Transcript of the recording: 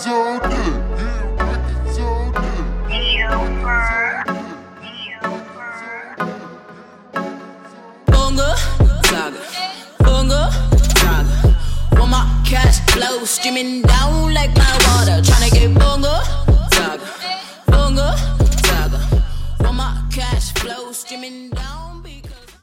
Bunga, saga, bunga, saga. Want my cash flow streaming down like my water.